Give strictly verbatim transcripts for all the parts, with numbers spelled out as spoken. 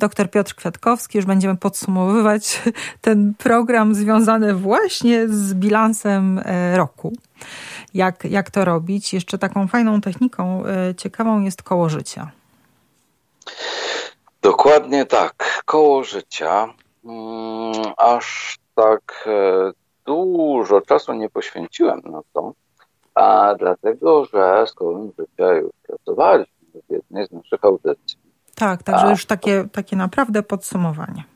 dr Piotr Kwiatkowski. Już będziemy podsumowywać ten program związany właśnie z bilansem roku. Jak, jak to robić? Jeszcze taką fajną techniką ciekawą jest koło życia. Dokładnie tak. Koło życia. Aż tak dużo czasu nie poświęciłem na to, a dlatego, że z kołem życia już pracowaliśmy w jednej z naszych audycji. Tak, także a, już takie, takie naprawdę podsumowanie.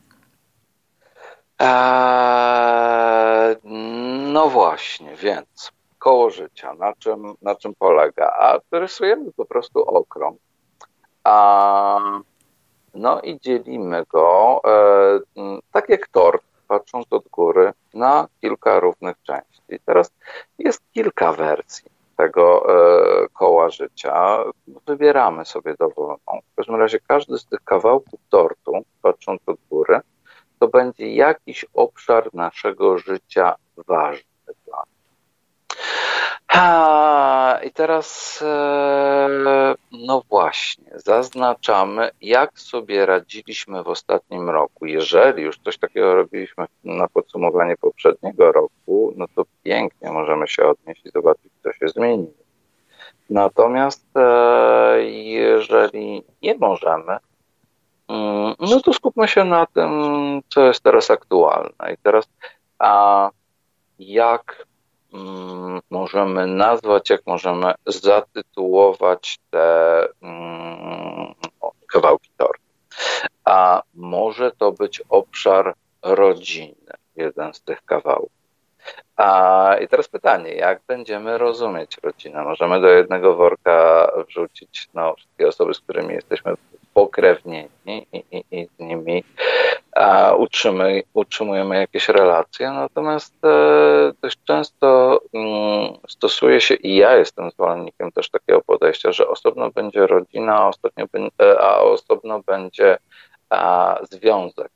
Eee, no właśnie, więc koło życia, na czym, na czym polega? A rysujemy po prostu okrąg. A, no i dzielimy go, e, tak jak tort, patrząc od góry, na kilka równych części. I teraz jest kilka wersji tego e, koła życia. Wybieramy sobie dowolną. W każdym razie każdy z tych kawałków tortu, patrząc od góry, to będzie jakiś obszar naszego życia ważny dla nas. Ha, i teraz, e, no właśnie, zaznaczamy, jak sobie radziliśmy w ostatnim roku. Jeżeli już coś takiego robiliśmy na podsumowanie poprzedniego roku, no to pięknie możemy się odnieść i zobaczyć, co się zmieniło. Natomiast e, jeżeli nie możemy, no to skupmy się na tym, co jest teraz aktualne. I teraz, a jak mm, możemy nazwać, jak możemy zatytułować te mm, kawałki tortu? A może to być obszar rodziny, jeden z tych kawałków. A, I teraz pytanie, jak będziemy rozumieć rodzinę? Możemy do jednego worka wrzucić no, wszystkie osoby, z którymi jesteśmy pokrewnieni i, i, i z nimi a, utrzymy, utrzymujemy jakieś relacje, natomiast e, dość często mm, stosuje się, i ja jestem zwolennikiem też takiego podejścia, że osobno będzie rodzina, a, ostatnio, a osobno będzie a, związek.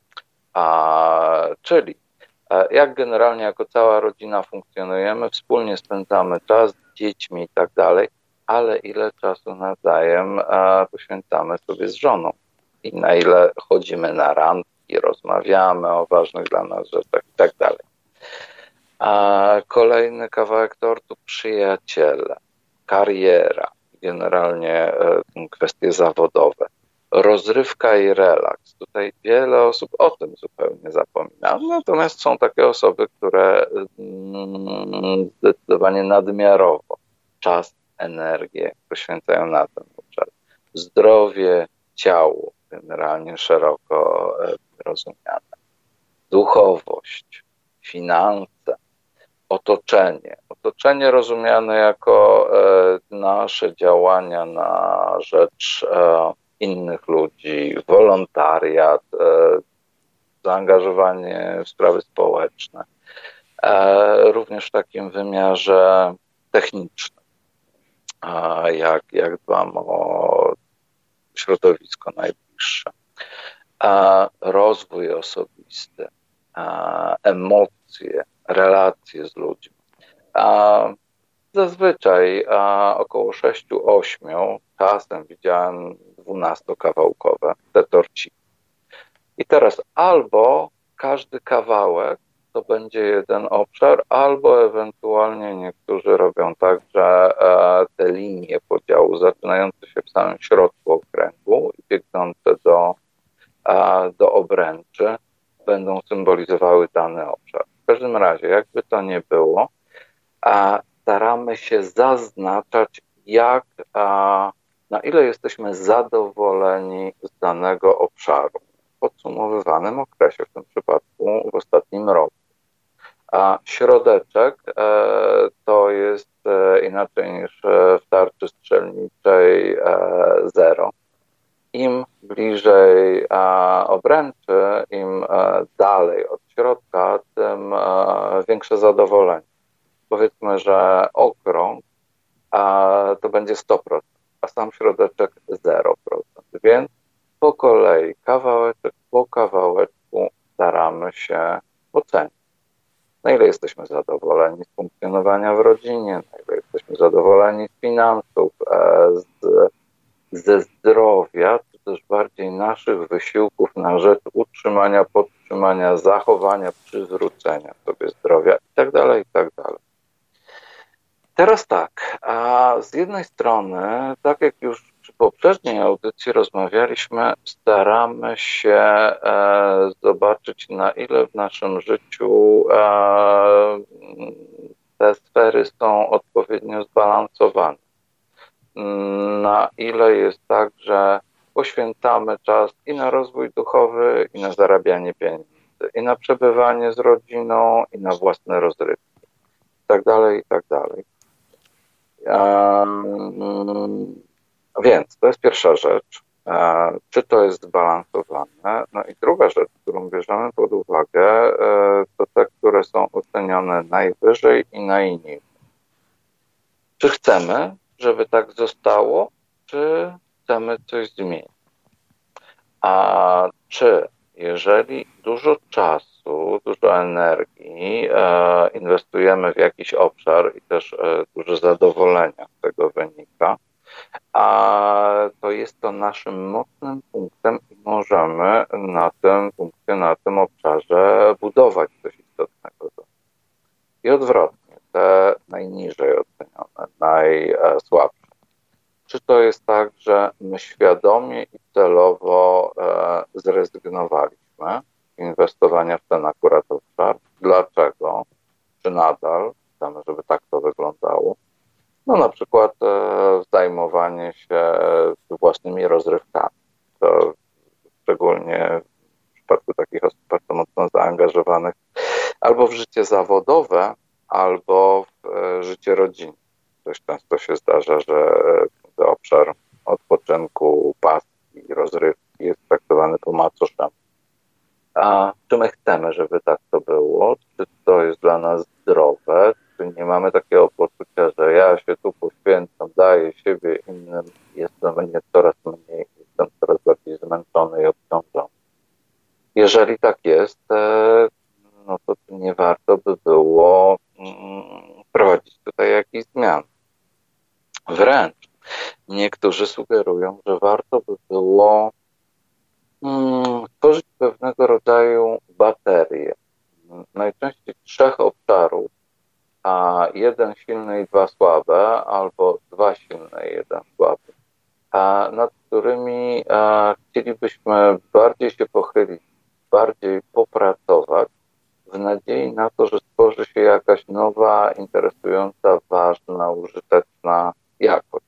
A, czyli jak generalnie jako cała rodzina funkcjonujemy, wspólnie spędzamy czas z dziećmi i tak dalej, ale ile czasu nawzajem poświęcamy sobie z żoną i na ile chodzimy na randki, rozmawiamy o ważnych dla nas rzeczach i tak dalej. A kolejny kawałek tortu, przyjaciele, kariera, generalnie kwestie zawodowe. Rozrywka i relaks. Tutaj wiele osób o tym zupełnie zapomina. Natomiast są takie osoby, które zdecydowanie nadmiarowo czas, energię poświęcają na ten obszar. Zdrowie, ciało, generalnie szeroko rozumiane. Duchowość, finanse, otoczenie. Otoczenie rozumiane jako nasze działania na rzecz innych ludzi, wolontariat, zaangażowanie w sprawy społeczne, również w takim wymiarze technicznym, jak, jak dbam o środowisko najbliższe, rozwój osobisty, emocje, relacje z ludźmi. Zazwyczaj około sześciu ośmiu, czasem widziałem dwunastokawałkowe te torciki. I teraz albo każdy kawałek to będzie jeden obszar, albo ewentualnie niektórzy robią tak, że te linie podziału zaczynające się w samym środku okręgu i biegnące do, do obręczy będą symbolizowały dany obszar. W każdym razie, jakby to nie było, staramy się zaznaczać, jak, na ile jesteśmy zadowoleni z danego obszaru w podsumowywanym okresie, w tym przypadku w ostatnim roku. A środeczek to jest inaczej niż w tarczy strzelniczej zero. Im bliżej obręczy, im dalej od środka, tym większe zadowolenie. Powiedzmy, że okrąg to będzie sto procent, a sam środeczek zero procent. Więc po kolei, kawałeczek po kawałeczku staramy się ocenić. Na ile jesteśmy zadowoleni z funkcjonowania w rodzinie, na ile jesteśmy zadowoleni z finansów, z, ze zdrowia, czy też bardziej naszych wysiłków na rzecz utrzymania, podtrzymania, zachowania, przywrócenia sobie zdrowia itd., itd. Teraz tak, a z jednej strony, tak jak już przy poprzedniej audycji rozmawialiśmy, staramy się e, zobaczyć, na ile w naszym życiu e, te sfery są odpowiednio zbalansowane. Na ile jest tak, że poświęcamy czas i na rozwój duchowy, i na zarabianie pieniędzy, i na przebywanie z rodziną, i na własne rozrywki, i tak dalej, i tak dalej. Um, więc to jest pierwsza rzecz. E, czy to jest zbalansowane? No i druga rzecz, którą bierzemy pod uwagę, e, to te, które są ocenione najwyżej i najniżej. Czy chcemy, żeby tak zostało, czy chcemy coś zmienić? A czy jeżeli dużo czasu, dużo energii e, inwestujemy w jakiś obszar i też e, dużo zadowolenia z tego wynika, a to jest to naszym mocnym punktem i możemy na tym punkcie, na tym obszarze budować coś istotnego. I odwrotnie, te najniżej ocenione, najsłabsze. Czy to jest tak, że my świadomie i celowo e, zrezygnowaliśmy z inwestowania w ten akurat obszar? Dlaczego? Czy nadal chcemy, żeby tak to wyglądało? No na przykład e, zajmowanie się własnymi rozrywkami. To szczególnie w przypadku takich osób bardzo mocno zaangażowanych albo w życie zawodowe, albo w e, życie rodzinne. Dość często się zdarza, że ten obszar odpoczynku, pasji i rozrywki jest traktowany po macoszemu. A czy my chcemy, żeby tak to było? Czy to jest dla nas zdrowe? Czy nie mamy takiego poczucia, że ja się tu poświęcam, daję siebie innym, jestem mnie coraz mniej, jestem coraz bardziej zmęczony i obciążony? Jeżeli tak jest, no to nie warto by było wprowadzić tutaj jakichś zmian. Wręcz niektórzy sugerują, że warto by było hmm, tworzyć pewnego rodzaju baterię. Najczęściej trzech obszarów, a jeden silny i dwa słabe, albo dwa silne i jeden słaby, a nad którymi a, chcielibyśmy bardziej się pochylić, bardziej popracować, w nadziei na to, że stworzy się jakaś nowa, interesująca, ważna, użyteczna jakość.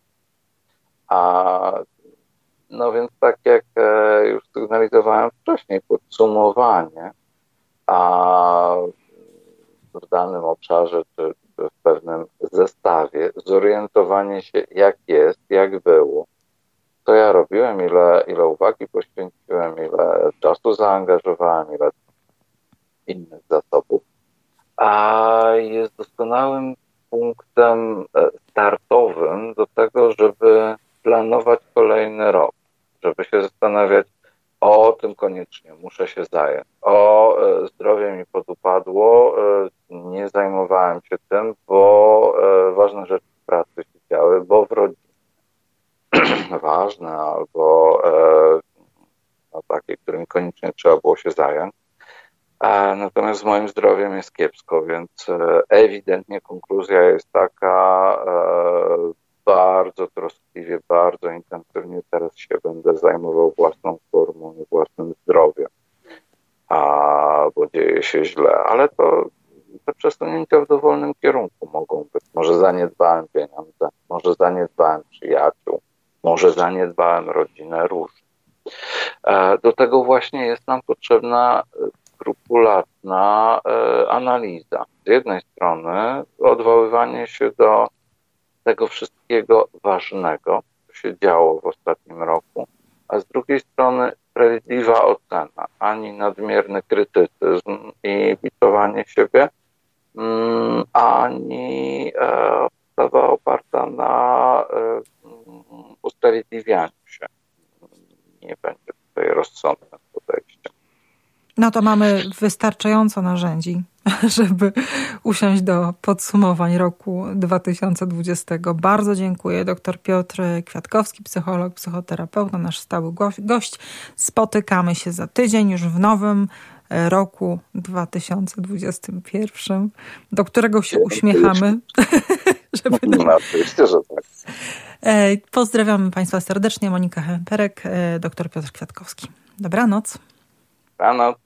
A no więc tak jak już sygnalizowałem wcześniej, podsumowanie, a w danym obszarze czy w pewnym zestawie, zorientowanie się jak jest, jak było, co ja robiłem, ile, ile uwagi poświęciłem, ile czasu zaangażowałem, ile innych zasobów, a jest doskonałym punktem startowym do tego, żeby planować kolejny rok, żeby się zastanawiać, o tym koniecznie muszę się zająć, o zdrowie mi podupadło, nie zajmowałem się tym, bo ważne rzeczy w pracy się działy, bo w rodzinie ważne albo no, takie, którymi koniecznie trzeba było się zająć. Natomiast z moim zdrowiem jest kiepsko, więc ewidentnie konkluzja jest taka, bardzo troskliwie, bardzo intensywnie teraz się będę zajmował własną formą i własnym zdrowiem, a, bo dzieje się źle, ale to te przesunięcia w dowolnym kierunku mogą być. Może zaniedbałem pieniądze, może zaniedbałem przyjaciół, może zaniedbałem rodzinę, różnie. Do tego właśnie jest nam potrzebna skrupulatna analiza. Z jednej strony odwoływanie się do tego wszystkiego ważnego, co się działo w ostatnim roku, a z drugiej strony sprawiedliwa ocena, ani nadmierny krytycyzm i biczowanie siebie, ani postawa oparta na usprawiedliwianiu się. Nie będzie tutaj rozsądnym podejściem. No to mamy wystarczająco narzędzi, żeby usiąść do podsumowań roku dwa tysiące dwudziestego. Bardzo dziękuję. Doktor Piotr Kwiatkowski, psycholog, psychoterapeuta, nasz stały gość. Spotykamy się za tydzień już w nowym roku dwa tysiące dwudziestym pierwszym, do którego się uśmiechamy. Żeby no, oczywiście, że tak. Pozdrawiamy Państwa serdecznie. Monika Hemperek, doktor Piotr Kwiatkowski. Dobranoc. Dobranoc.